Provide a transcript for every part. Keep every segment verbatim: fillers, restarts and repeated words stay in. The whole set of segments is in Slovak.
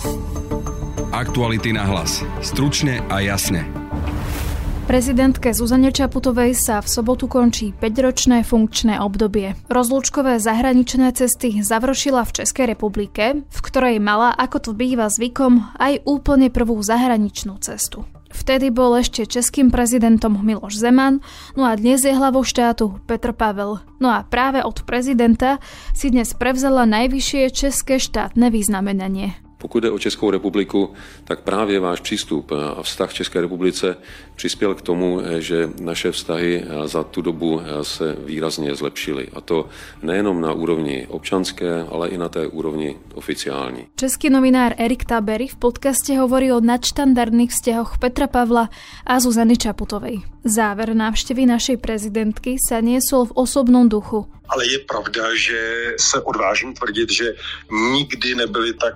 Aktuality na hlas. Stručne a jasne. Prezidentke Zuzane Čaputovej sa v sobotu končí päťročné funkčné obdobie. Rozlúčkové zahraničné cesty završila v Českej republike, v ktorej mala, ako to býva zvykom, aj úplne prvú zahraničnú cestu. Vtedy bol ešte českým prezidentom Miloš Zeman, no a dnes je hlavou štátu Petr Pavel. No a práve od prezidenta si dnes prevzala najvyššie české štátne vyznamenanie. Pokud jde o Českou republiku, tak právě váš přístup a vztah k České republice přispěl k tomu, že naše vztahy za tu dobu se výrazně zlepšily. A to nejenom na úrovni občanské, ale i na té úrovni oficiální. Český novinár Erik Tabery v podcaste hovorí o nadštandardných vzťahoch Petra Pavla a Zuzany Čaputovej. Záver návštevy našej prezidentky sa niesol v osobnom duchu. Ale je pravda, že se odvážím tvrdit, že nikdy nebyly tak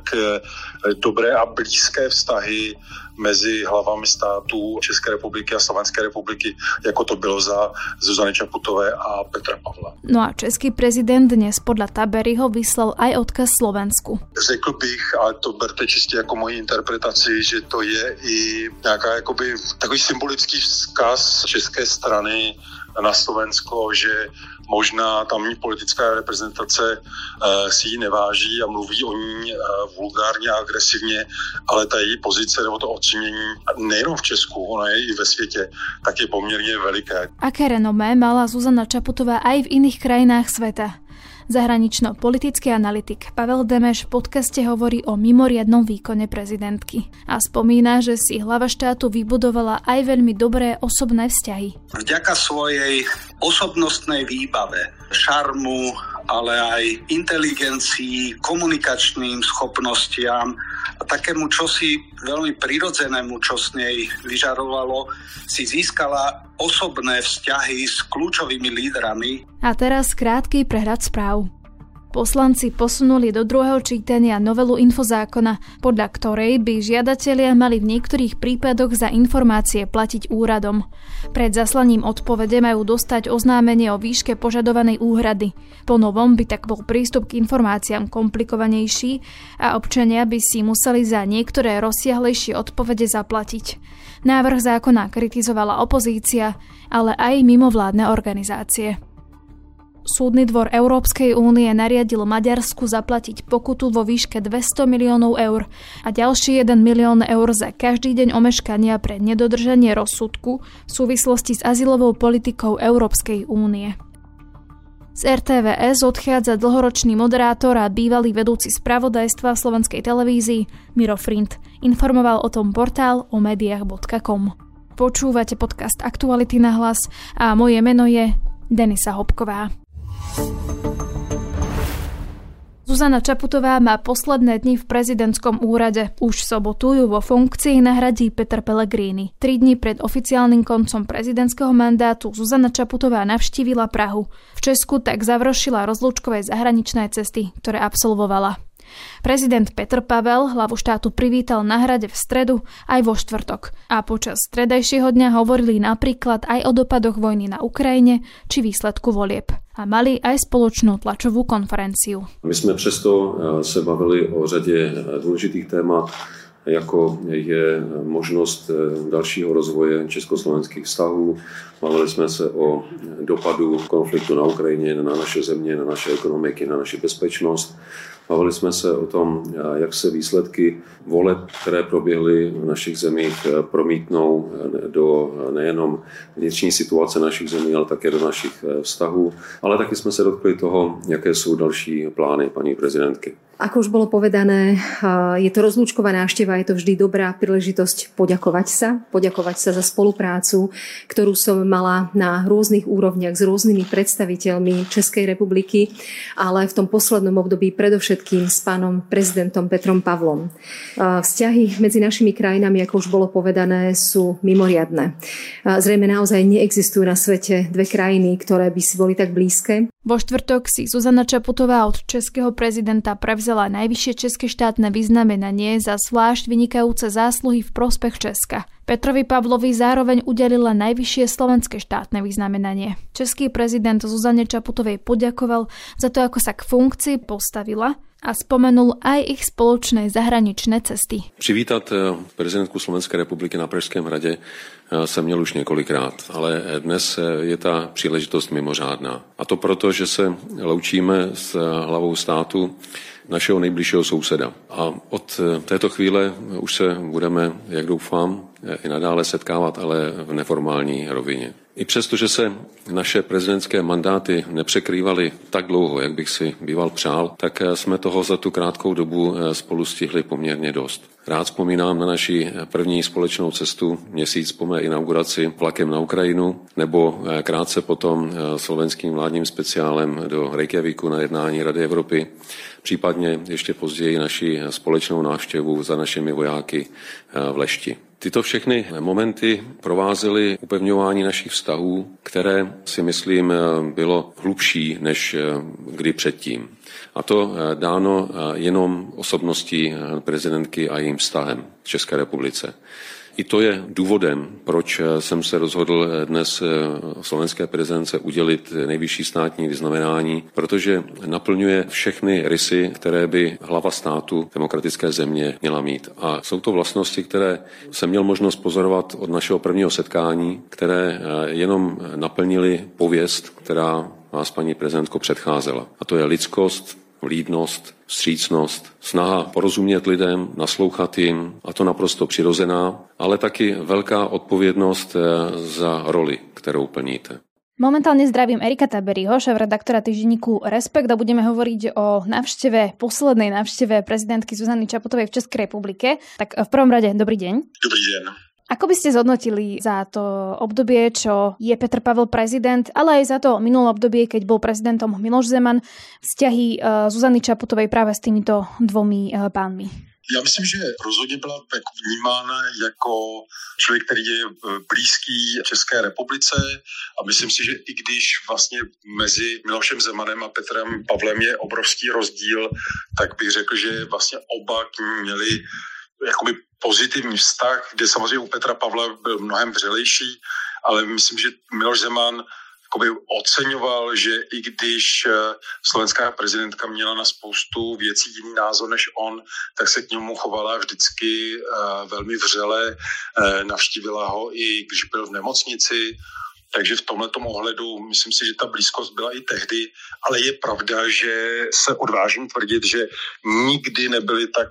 dobré a blízké vztahy mezi hlavami států České republiky a Slovenské republiky, jako to bylo za Zuzany Čaputové a Petra Pavla. No a český prezident dnes podľa Taberyho vyslal aj odkaz Slovensku. Řekl bych, ale to berte čistě jako moji interpretaci, že to je i nějaká jakoby takový symbolický vzkaz české strany na Slovensko, že možná tamní politická reprezentace uh, si ji neváží a mluví o ní uh, vulgárně a agresivně, ale ta její pozice nebo to ocenění nejenom v Česku, ona je i ve světě, tak je poměrně veliké. Aké renomé mala Zuzana Čaputová aj v iných krajinách sveta? Zahranično-politický analytik Pavel Demeš v podcaste hovorí o mimoriadnom výkone prezidentky a spomína, že si hlava štátu vybudovala aj veľmi dobré osobné vzťahy. Vďaka svojej osobnostnej výbave, šarmu, ale aj inteligencii, komunikačným schopnostiam a takému čosi veľmi prirodzenému, čo z nej vyžarovalo, si získala osobné vzťahy s kľúčovými lídrami. A teraz krátky prehľad správ. Poslanci posunuli do druhého čítania novelu infozákona, podľa ktorej by žiadatelia mali v niektorých prípadoch za informácie platiť úradom. Pred zaslaním odpovede majú dostať oznámenie o výške požadovanej úhrady. Po novom by tak bol prístup k informáciám komplikovanejší a občania by si museli za niektoré rozsiahlejšie odpovede zaplatiť. Návrh zákona kritizovala opozícia, ale aj mimovládne organizácie. Súdny dvor Európskej únie nariadil Maďarsku zaplatiť pokutu vo výške dvesto miliónov eur a ďalší jeden milión eur za každý deň omeškania pre nedodržanie rozsudku v súvislosti s azylovou politikou Európskej únie. Z er té vé es odchádza dlhoročný moderátor a bývalý vedúci spravodajstva v slovenskej televízii Miro Frind. Informoval o tom portál o médiách bodka com. Počúvate podcast Aktuality na hlas a moje meno je Denisa Hopková. Zuzana Čaputová má posledné dni v prezidentskom úrade. Už v sobotu ju vo funkcii nahradí Peter Pellegrini. Tri dni pred oficiálnym koncom prezidentského mandátu Zuzana Čaputová navštívila Prahu. V Česku tak završila rozlúčkové zahraničné cesty, ktoré absolvovala. Prezident Petr Pavel hlavu štátu privítal na hrade v stredu aj vo štvrtok a počas stredajšieho dňa hovorili napríklad aj o dopadoch vojny na Ukrajine či výsledku volieb a mali aj spoločnú tlačovú konferenciu. My jsme přesto se bavili o řadě důležitých témat, jako je možnost dalšího rozvoje československých vztahů. Bavili jsme se o dopadu konfliktu na Ukrajině, na naše země, na naše ekonomiky, na naši bezpečnost. Bavili jsme se o tom, jak se výsledky voleb, které proběhly v našich zemích, promítnou do nejenom vnitřní situace našich zemí, ale také do našich vztahů. Ale taky jsme se dotkli toho, jaké jsou další plány paní prezidentky. Ako už bolo povedané, je to rozlúčková návšteva, je to vždy dobrá príležitosť poďakovať sa, poďakovať sa za spoluprácu, ktorú som mala na rôznych úrovniach s rôznymi predstaviteľmi Českej republiky, ale v tom poslednom období predovšetkým s pánom prezidentom Petrom Pavlom. Vzťahy medzi našimi krajinami, ako už bolo povedané, sú mimoriadne. Zrejme naozaj neexistujú na svete dve krajiny, ktoré by si boli tak blízke. Vo štvrtok si Zuzana Čaputová od českého prezidenta prevzala najvyššie české štátne vyznamenanie za zvlášť vynikajúce zásluhy v prospech Česka. Petrovi Pavlovi zároveň udelila najvyššie slovenské štátne vyznamenanie. Český prezident Zuzane Čaputovej poďakoval za to, ako sa k funkcii postavila A spomenul aj ich spoločné zahraničné cesty. Přivítat prezidentku Slovenské republiky na Pražském hradě jsem měl už několikrát, ale dnes je ta příležitost mimořádná. A to proto, že se loučíme s hlavou státu našeho nejbližšího souseda. A od této chvíle už se budeme, jak doufám, i nadále setkávat, ale v neformální rovině. I přesto, že se naše prezidentské mandáty nepřekrývaly tak dlouho, jak bych si býval přál, tak jsme toho za tu krátkou dobu spolu stihli poměrně dost. Rád vzpomínám na naši první společnou cestu měsíc po mé inauguraci vlakem na Ukrajinu, nebo krátce potom slovenským vládním speciálem do Reykjavíku na jednání Rady Evropy, případně ještě později naši společnou návštěvu za našimi vojáky v Lešti. Tyto všechny momenty provázely upevňování našich vztahů, které si myslím bylo hlubší než kdy předtím. A to dáno jenom osobností prezidentky a jejím vztahem v České republice. I to je důvodem, proč jsem se rozhodl dnes slovenské prezidentce udělit nejvyšší státní vyznamenání, protože naplňuje všechny rysy, které by hlava státu demokratické země měla mít. A jsou to vlastnosti, které jsem měl možnost pozorovat od našeho prvního setkání, které jenom naplnily pověst, která vás, paní prezidentko, předcházela. A to je lidskost, vlídnost, vstřícnost, snaha porozumět lidem, naslouchat jim, a to naprosto přirozená, ale taky velká odpovědnost za roli, kterou plníte. Momentálne zdravím Erika Taberiho, šéfredaktora týždenníku Respekt, a budeme hovoriť o návšteve, poslednej návšteve prezidentky Zuzany Čaputovej v Českej republike. Tak v prvom rade, dobrý deň. Dobrý deň. Ako by ste zhodnotili za to obdobie, čo je Petr Pavel prezident, ale aj za to minulé obdobie, keď bol prezidentom Miloš Zeman, vzťahy Zuzany Čaputovej práve s týmito dvomi pánmi? Já myslím, že rozhodně byla vnímána jako člověk, který je blízký České republice, a myslím si, že i když vlastně mezi Milošem Zemanem a Petrem Pavlem je obrovský rozdíl, tak bych řekl, že vlastně oba k ní měli jakoby pozitivní vztah, kde samozřejmě u Petra Pavla byl mnohem vřelejší, ale myslím, že Miloš Zeman jakoby oceňoval, že i když slovenská prezidentka měla na spoustu věcí jiný názor než on, tak se k němu chovala vždycky velmi vřele, navštívila ho i když byl v nemocnici. Takže v tomhletom ohledu myslím si, že ta blízkost byla i tehdy, ale je pravda, že se odvážím tvrdit, že nikdy nebyly tak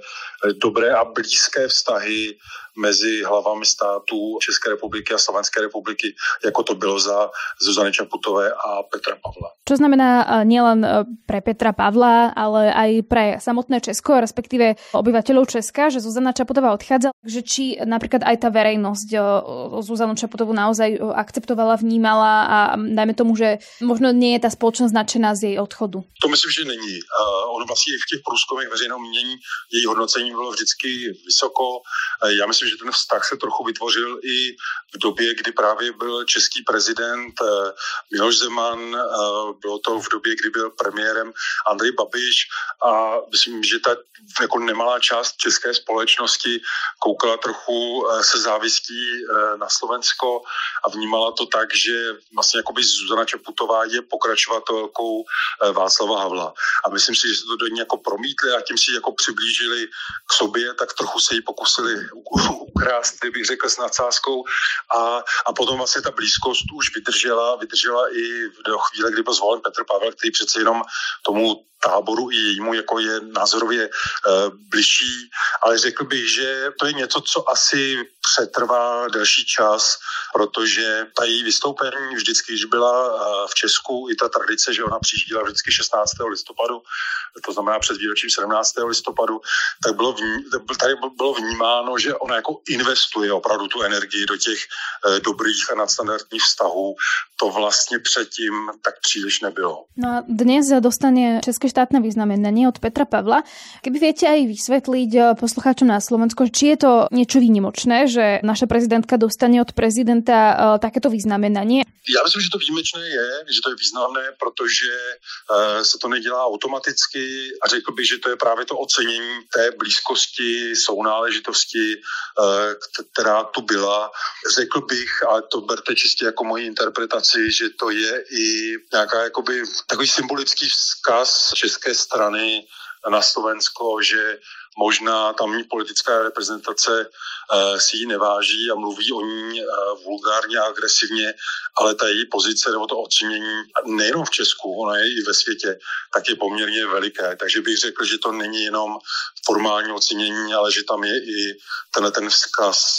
dobré a blízké vztahy mezi hlavami států České republiky a Slovenské republiky, jako to bylo za Zuzany Čaputové a Petra Pavla. Čo znamená nielen pre Petra Pavla, ale aj pre samotné Česko, respektíve obyvateľov Česka, že Zuzana Čaputová odchádza, že či napríklad aj tá verejnosť Zuzanu Čaputovú naozaj akceptovala, vnímala, a dajme tomu, že možno nie je tá spoločnosť nadšená z jej odchodu. To myslím, že není. Uh, ono vlastně i v těch průzkumech veřejného mínění její hodnocení bylo vždycky vysoko. Uh, já myslím, že ten vztah se trochu vytvořil i v době, kdy právě byl český prezident uh, Miloš Zeman, uh, bylo to v době, kdy byl premiérem Andrej Babiš, a myslím, že ta jako nemalá část české společnosti koukala trochu uh, se závistí uh, na Slovensko a vnímala to tak, že vlastně jakoby Zuzana Čaputová je pokračovatelkou uh, Václava Havla. A myslím si, že se to do ní jako promítli a tím si jako přiblížili k sobě, tak trochu se jí pokusili ukrást, kdybych řekl, s nadsázkou, a, a potom vlastně ta blízkost už vydržela, vydržela i do chvíle, kdy byl zvolen Petr Pavel, který přece jenom tomu táboru i jejímu jako je názorově e, bližší, ale řekl bych, že to je něco, co asi přetrvá delší čas, protože ta její vystoupení vždycky, když byla v Česku, i ta tradice, že ona přijížděla vždycky šestnáctého listopadu, to znamená před výročím sedmnáctého listopadu, tak bylo vní, tady bylo vnímáno, že ona jako investuje opravdu tu energii do těch e, dobrých a nadstandardních vztahů. To vlastně předtím tak příliš nebylo. No a dnes dostane České štátne vyznamenanie od Petra Pavla. Keby viete aj vysvetliť poslucháčom na Slovensku, či je to niečo výnimočné, že naša prezidentka dostane od prezidenta takéto vyznamenanie? Já myslím, že to výjimečné je, že to je významné, protože uh, se to nedělá automaticky, a řekl bych, že to je právě to ocenění té blízkosti, sounáležitosti, uh, která tu byla. Řekl bych, ale to berte čistě jako moji interpretaci, že to je i nějaká jakoby takový symbolický vzkaz české strany na Slovensko, že možná tamní politická reprezentace si ji neváží a mluví o ní vulgárně a agresivně, ale ta její pozice nebo to ocenění nejenom v Česku, ona je i ve světě, tak je poměrně veliké. Takže bych řekl, že to není jenom formální ocenění, ale že tam je i tenhle ten vzkaz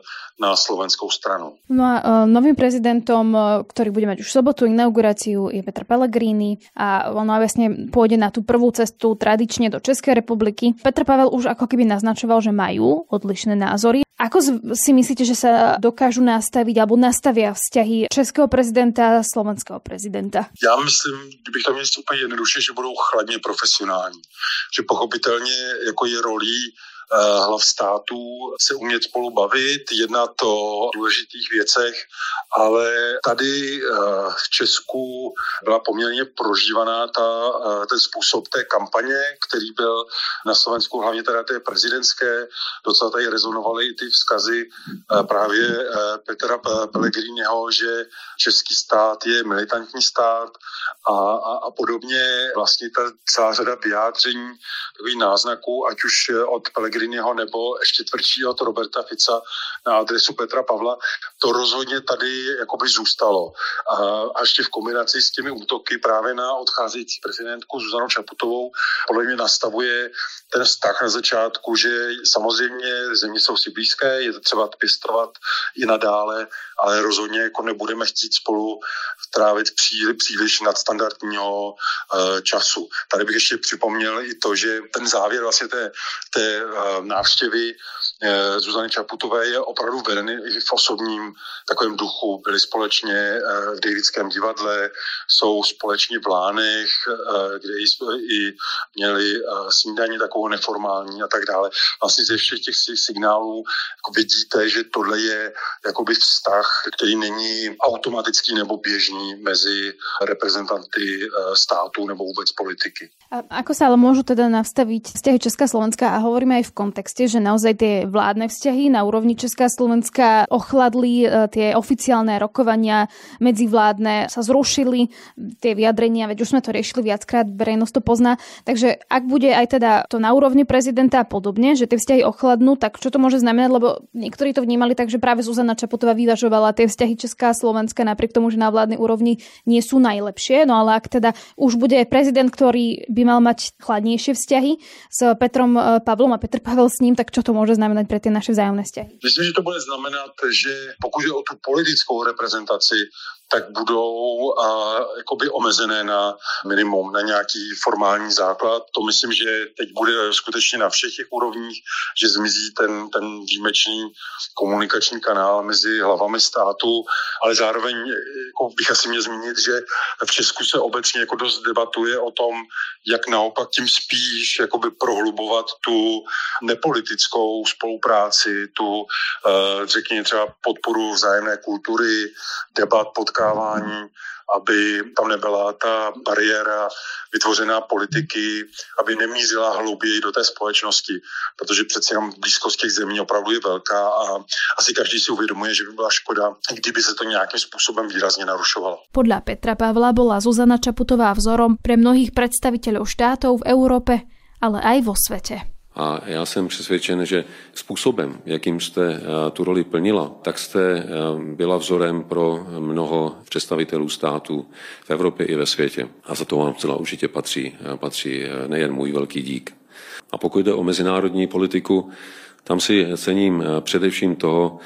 na slovenskou stranu. No a uh, novým prezidentom, uh, ktorý bude mať už v sobotu inauguráciu, je Peter Pellegrini a on vlastne pôjde na tú prvú cestu tradične do Českej republiky. Petr Pavel už ako keby naznačoval, že majú odlišné názory. Ako si myslíte, že sa dokážu nastaviť alebo nastavia vzťahy českého prezidenta a slovenského prezidenta? Já myslím, kdybych to měl úplně jednoduše, že budou chladně profesionální. Že pochopitelně jako je rolí hlav států se umět spolu bavit, jednat o důležitých věcech, ale tady v Česku byla poměrně prožívaná ta, ten způsob té kampaně, který byl na Slovensku, hlavně teda té prezidentské, docela tady rezonovaly i ty vzkazy právě Petra Pellegriniho, že český stát je militantní stát a, a, a podobně. Vlastně ta celá řada vyjádření, takových náznaků, ať už od Pellegriniho nebo ještě tvrdší od Roberta Fica na adresu Petra Pavla, to rozhodně tady jakoby zůstalo. A, a ještě v kombinaci s těmi útoky právě na odcházející prezidentku Zuzanu Čaputovou podle mě nastavuje ten vztah na začátku, že samozřejmě země jsou si blízké, je to třeba pěstovat i nadále, ale rozhodně jako nebudeme chtít spolu trávit příliš, příliš nadstandardního uh, času. Tady bych ještě připomněl i to, že ten závěr vlastně té, té uh, návštěvy uh, Zuzany Čaputové je opravdu vedený i v osobním takovém duchu. Byli společně uh, v Davidském divadle, jsou společně v Lánech, uh, kde i, i měli uh, snídaní takovou neformální a tak dále. Vlastně ze všech těch signálů jako vidíte, že tohle je jakoby vztah, který není automatický nebo běžný mezi reprezentanty státu nebo vôbec politiky. A ako sa ale môžu teda nastaviť vzťahy Česká a Slovenska a hovoríme aj v kontexte, že naozaj tie vládne vzťahy na úrovni Česká a Slovenska ochladli, tie oficiálne rokovania medzivládne sa zrušili, tie vyjadrenia, veď už sme to riešili viackrát, verejnosť to pozná, takže ak bude aj teda to na úrovni prezidenta a podobne, že tie vzťahy ochladnú, tak čo to môže znamenať, lebo niektorí to vnímali tak, že práve Zuzana Čaputová vyvažovala tie vzťahy Česká a Slovenska napriek tomu, že na vládnej úrovni nie sú najlepšie, no ale ak teda už bude prezident, ktorý by mal mať chladnejšie vzťahy s Petrom Pavlom a Petr Pavel s ním, tak čo to môže znamenať pre tie naše vzájomné vzťahy? Myslím, že to bude znamenat, že pokud je o tu politickou reprezentaci, tak budou uh, jakoby omezené na minimum, na nějaký formální základ. To myslím, že teď bude skutečně na všech těch úrovních, že zmizí ten, ten výjimečný komunikační kanál mezi hlavami státu, ale zároveň jako bych asi měl zmínit, že v Česku se obecně jako dost debatuje o tom, jak naopak tím spíš jakoby prohlubovat tu nepolitickou spolupráci, tu uh, řekněme třeba podporu vzájemné kultury, debat, potkávání, aby tam nebyla ta bariéra vytvořená politiky, aby nemířila hlouběji do té společnosti, protože přeci jenom blízkost těch zemí opravdu je velká a asi každý si uvědomuje, že by byla škoda, kdyby se to nějakým způsobem výrazně narušovalo. Podľa Petra Pavla bola Zuzana Čaputová vzorom pre mnohých predstaviteľov štátov v Európe, ale aj vo svete. A já jsem přesvědčen, že způsobem, jakým jste tu roli plnila, tak jste byla vzorem pro mnoho představitelů států v Evropě i ve světě. A za to vám celá určitě patří, patří nejen můj velký dík. A pokud jde o mezinárodní politiku, tam si cením především toho,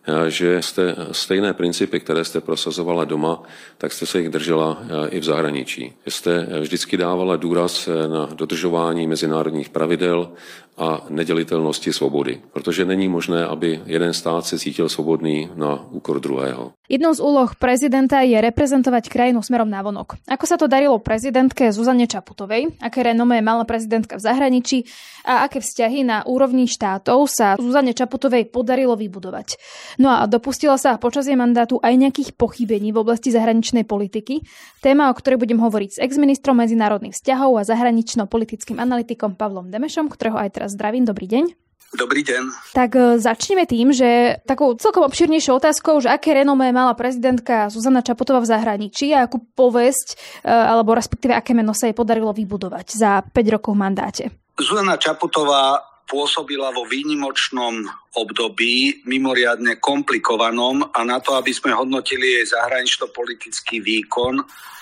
že jste stejné principy, které jste prosazovala doma, tak jste se jich držela i v zahraničí. Jste vždycky dávala důraz na dodržování mezinárodních pravidel a nedělitelnosti svobody, protože není možné, aby jeden stát se cítil svobodný na úkor druhého. Jednou z úloh prezidenta je reprezentovať krajinu smerom navonok. Ako sa to darilo prezidentke Zuzane Čaputovej, aké renomé mala prezidentka v zahraničí a aké vzťahy na úrovni štátov sa Zuzane Čaputovej podarilo vybudovať. No a dopustila sa počas jej mandátu aj nejakých pochybení v oblasti zahraničnej politiky, téma, o ktorej budem hovoriť s exministrom medzinárodných vzťahov a zahranično-politickým analytikom Pavlom Demešom, ktorého aj teraz zdravím. Dobrý deň. Dobrý deň. Tak začneme tým, že takou celkom obširnejšou otázkou, že aké renomé mala prezidentka Zuzana Čaputová v zahraničí a akú povesť, alebo respektíve aké meno sa jej podarilo vybudovať za päť rokov v mandáte. Zuzana Čaputová pôsobila vo výnimočnom období, mimoriadne komplikovanom, a na to, aby sme hodnotili jej zahranično-politický výkon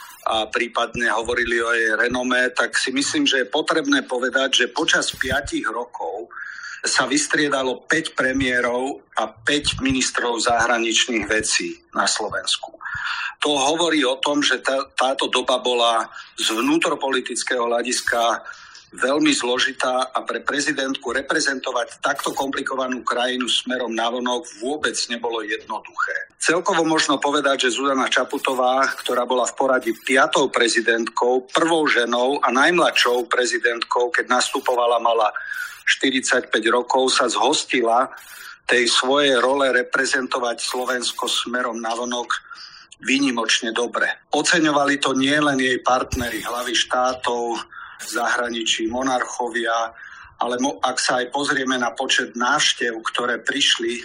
a prípadne hovorili o jej renomé, tak si myslím, že je potrebné povedať, že počas piatich rokov sa vystriedalo päť premiérov a päť ministrov zahraničných vecí na Slovensku. To hovorí o tom, že tá, táto doba bola z vnútropolitického hľadiska veľmi zložitá a pre prezidentku reprezentovať takto komplikovanú krajinu smerom navonok vôbec nebolo jednoduché. Celkovo možno povedať, že Zuzana Čaputová, ktorá bola v poradí piatou prezidentkou, prvou ženou a najmladšou prezidentkou, keď nastupovala, mala štyridsaťpäť rokov, sa zhostila tej svojej role reprezentovať Slovensko smerom navonok výnimočne dobre. Oceňovali to nielen jej partneri, hlavy štátov, v zahraničí, monarchovia, ale ak sa aj pozrieme na počet návštev, ktoré prišli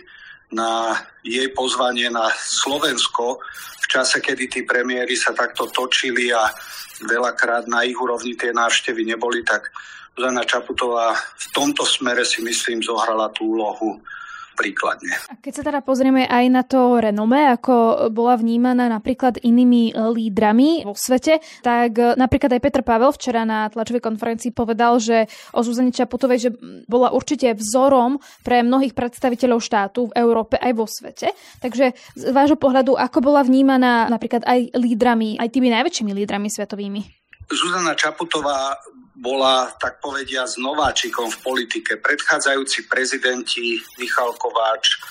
na jej pozvanie na Slovensko v čase, kedy tí premiéri sa takto točili a veľakrát na ich úrovni tie návštevy neboli, tak Zuzana Čaputová v tomto smere si myslím zohrala tú úlohu príkladne. A keď sa teda pozrieme aj na to renomé, ako bola vnímaná napríklad inými lídrami vo svete, tak napríklad aj Petr Pavel včera na tlačovej konferencii povedal, že o Zuzane Čaputovej, že bola určite vzorom pre mnohých predstaviteľov štátu v Európe aj vo svete. Takže z vášho pohľadu, ako bola vnímaná napríklad aj lídrami, aj tými najväčšími lídrami svetovými? Zuzana Čaputová bola, tak povedia, s nováčikom v politike. Predchádzajúci prezidenti Michal Kováč,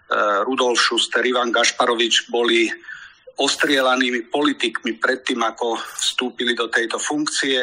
Rudolf Schuster, Ivan Gašparovič boli ostrielanými politikmi predtým, ako vstúpili do tejto funkcie.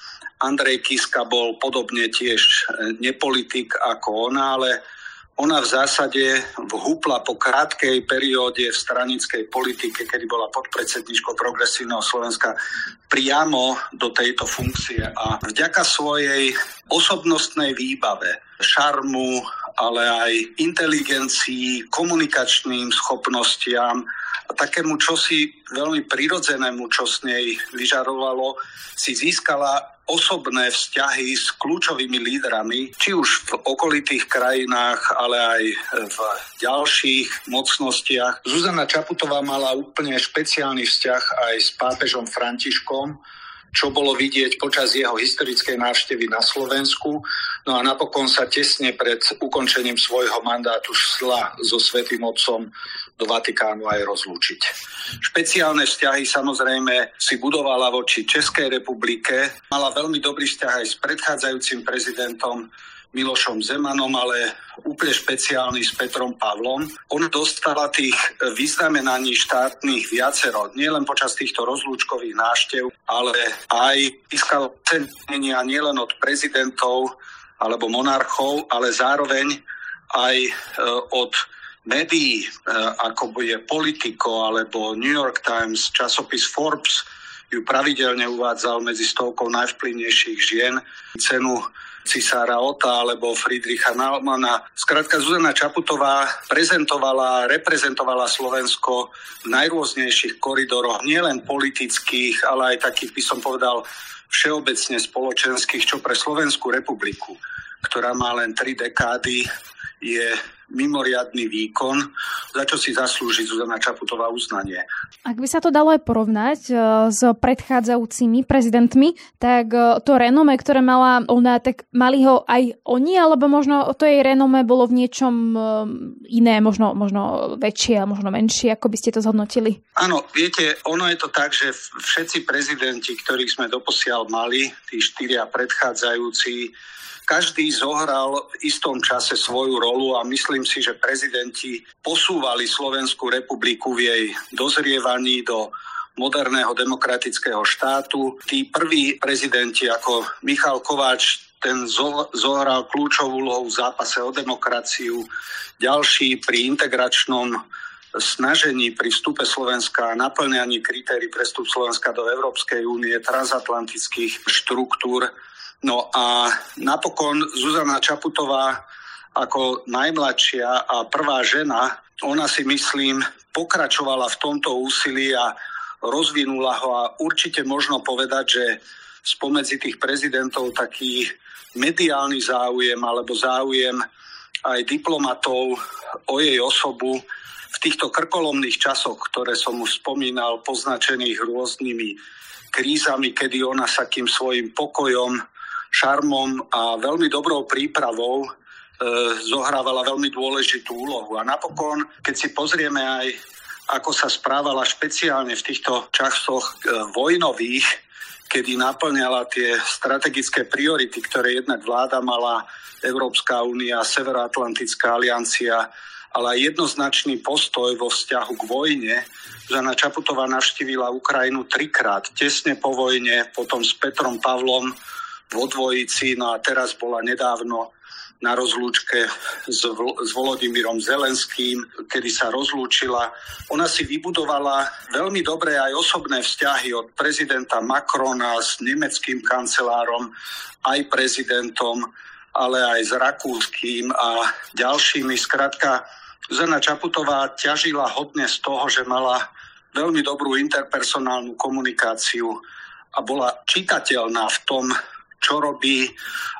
Andrej Kiska bol podobne tiež nepolitik ako ona, ale ona v zásade vhúpla po krátkej perióde v stranickej politike, kedy bola podpredsedníčkou Progresívneho Slovenska, priamo do tejto funkcie. A vďaka svojej osobnostnej výbave, šarmu, ale aj inteligencii, komunikačným schopnostiam a takému čosi veľmi prirodzenému, čo z nej vyžarovalo, si získala osobné vzťahy s kľúčovými lídrami, či už v okolitých krajinách, ale aj v ďalších mocnostiach. Zuzana Čaputová mala úplne špeciálny vzťah aj s pápežom Františkom, čo bolo vidieť počas jeho historickej návštevy na Slovensku. No a napokon sa tesne pred ukončením svojho mandátu šla so Svätým Otcom do Vatikánu aj rozlúčiť. Špeciálne vzťahy samozrejme si budovala voči Českej republike. Mala veľmi dobrý vzťah aj s predchádzajúcim prezidentom Milošom Zemanom, ale úplne špeciálny s Petrom Pavlom. On dostala tých vyznamenaní štátnych viacero, nielen počas týchto rozlúčkových návštev, ale aj získala cenenia nielen od prezidentov alebo monarchov, ale zároveň aj od médií, ako bude Politico alebo New York Times, časopis Forbes ju pravidelne uvádzal medzi stovkou najvplyvnejších žien. Cenu cisára Ota alebo Friedricha Naumanna. Skrátka, Zuzana Čaputová prezentovala, reprezentovala Slovensko v najrôznejších koridoroch, nielen politických, ale aj takých, by som povedal, všeobecne spoločenských, čo pre Slovenskú republiku, ktorá má len tri dekády, je mimoriadny výkon, za čo si zaslúži Zuzana Čaputová uznanie. Ak by sa to dalo aj porovnať s predchádzajúcimi prezidentmi, tak to renome, ktoré mala ona, tak mali ho aj oni, alebo možno to jej renome bolo v niečom iné, možno, možno väčšie a možno menšie, ako by ste to zhodnotili? Áno, viete, ono je to tak, že všetci prezidenti, ktorých sme doposiaľ mali, tí štyria predchádzajúci, každý zohral v istom čase svoju rolu a myslím si, že prezidenti posúvali Slovenskú republiku v jej dozrievaní do moderného demokratického štátu. Tí prví prezidenti ako Michal Kováč, ten zohral kľúčovú úlohu v zápase o demokraciu, ďalší pri integračnom snažení pri vstupe Slovenska a naplňaní kritérií pre vstup Slovenska do Európskej únie, transatlantických štruktúr. No a napokon Zuzana Čaputová ako najmladšia a prvá žena, ona si myslím pokračovala v tomto úsilí a rozvinula ho a určite možno povedať, že spomedzi tých prezidentov taký mediálny záujem alebo záujem aj diplomatov o jej osobu v týchto krkolomných časoch, ktoré som už spomínal, poznačených rôznymi krízami, kedy ona sa takým svojím pokojom, šarmom a veľmi dobrou prípravou e, zohrávala veľmi dôležitú úlohu. A napokon, keď si pozrieme aj, ako sa správala špeciálne v týchto časoch e, vojnových, kedy naplňala tie strategické priority, ktoré jednak vláda mala, Európska únia, Severoatlantická aliancia, ale aj jednoznačný postoj vo vzťahu k vojne. Zuzana Čaputová navštívila Ukrajinu trikrát, tesne po vojne, potom s Petrom Pavlom vo dvojici, no a teraz bola nedávno na rozlúčke s, s Volodymyrom Zelenským, kedy sa rozlúčila. Ona si vybudovala veľmi dobré aj osobné vzťahy od prezidenta Macrona s nemeckým kancelárom, aj prezidentom, ale aj s rakúskym a ďalšími. Skrátka, Zuzana Čaputová ťažila hodne z toho, že mala veľmi dobrú interpersonálnu komunikáciu a bola čitateľná v tom, čo robí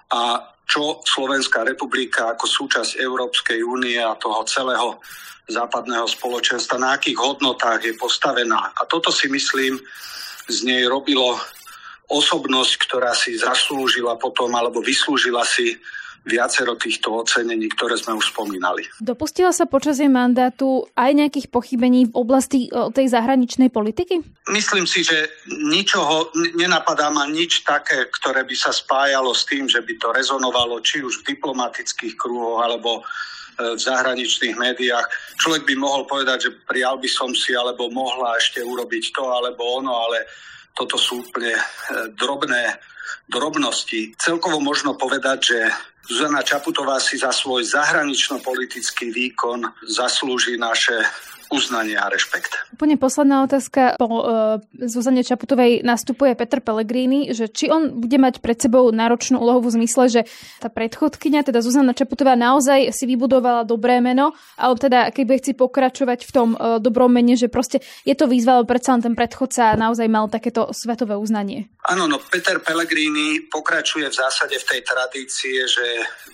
a čo Slovenská republika ako súčasť Európskej únie a toho celého západného spoločenstva, na akých hodnotách je postavená. A toto si myslím, z nej robilo osobnosť, ktorá si zaslúžila potom alebo vyslúžila si viacero týchto ocenení, ktoré sme už spomínali. Dopustila sa počas jej mandátu aj nejakých pochybení v oblasti tej zahraničnej politiky? Myslím si, že ničoho, nenapadá ma nič také, ktoré by sa spájalo s tým, že by to rezonovalo či už v diplomatických kruhoch alebo v zahraničných médiách. Človek by mohol povedať, že prijal by som si, alebo mohla ešte urobiť to, alebo ono, ale toto sú úplne drobné drobnosti. Celkovo možno povedať, že Zuzana Čaputová si za svoj zahranično-politický výkon zaslúži naše uznanie a rešpekt. Úplne posledná otázka. Po uh, Zuzane Čaputovej nastupuje Peter Pellegrini, že či on bude mať pred sebou náročnú úlohu v zmysle, že tá predchodkyňa, teda Zuzana Čaputová, naozaj si vybudovala dobré meno, ale teda keď bude chcieť pokračovať v tom uh, dobrom mene, že proste je to výzva, ale predsa len ten predchodca naozaj mal takéto svetové uznanie. Áno, no Peter Pellegrini pokračuje v zásade v tej tradície, že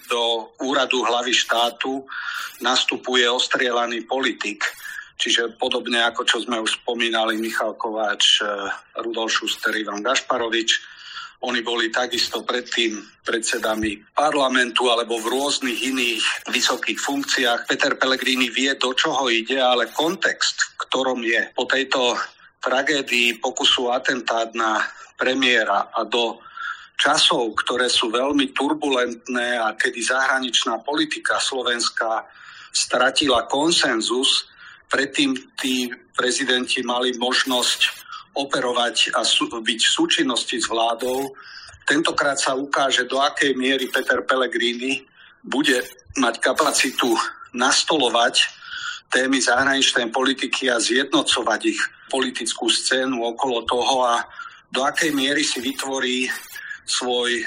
do úradu hlavy štátu nastupuje ostrielaný politik. Čiže podobne ako čo sme už spomínali, Michal Kováč, Rudolf Schuster, Ivan Gašparovič. Oni boli takisto predtým predsedami parlamentu alebo v rôznych iných vysokých funkciách. Peter Pellegrini vie, do čoho ide, ale kontext, v ktorom je po tejto tragédii pokusu atentát na premiéra a do časov, ktoré sú veľmi turbulentné a kedy zahraničná politika slovenská stratila konsenzus. Predtým tí prezidenti mali možnosť operovať a sú, byť v súčinnosti s vládou. Tentokrát sa ukáže, do akej miery Peter Pellegrini bude mať kapacitu nastolovať témy zahraničnej politiky a zjednocovať ich politickú scénu okolo toho a do akej miery si vytvorí svoj e,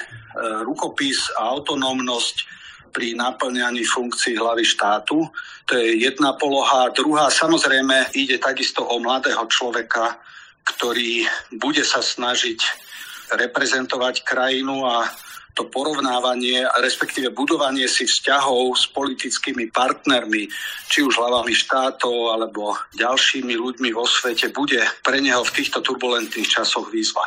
rukopis a autonómnosť pri naplňaní funkcií hlavy štátu. To je jedna poloha. Druhá, samozrejme, ide takisto o mladého človeka, ktorý bude sa snažiť reprezentovať krajinu a to porovnávanie, respektíve budovanie si vzťahov s politickými partnermi, či už hlavami štátov alebo ďalšími ľuďmi vo svete, bude pre neho v týchto turbulentných časoch výzva.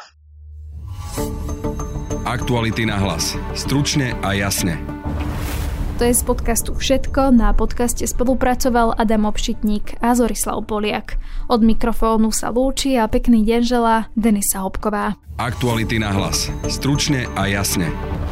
Aktuality na hlas. Stručne a jasne. To je z podcastu všetko. Na podcaste spolupracoval Adam Obšitník a Zorislav Poliak. Od mikrofónu sa lúči a pekný deň želá Denisa Hopková. Aktuality na hlas. Stručne a jasne.